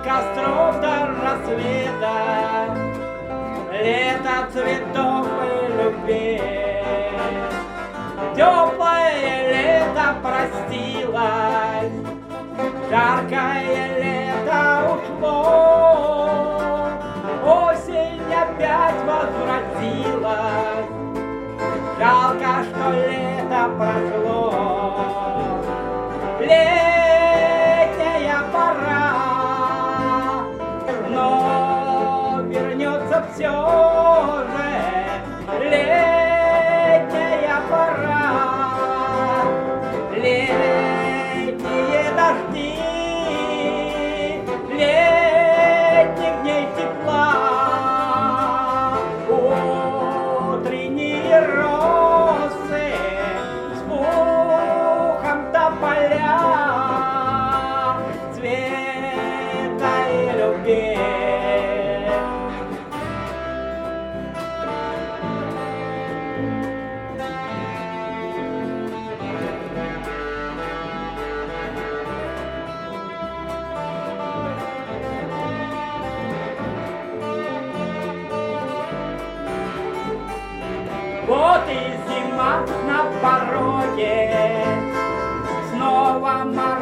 костров до рассвета, лето цветов и любви. Теплое лето простилось, жаркое лето ушло, осень опять возвратилась, жалко, что лето прошло. Летняя пора, но вернется все же. Летняя пора, летние дожди, летних дней тепла, утренние росы с пухом тополя, цвета и любви. Вот и зима на пороге, снова мороз.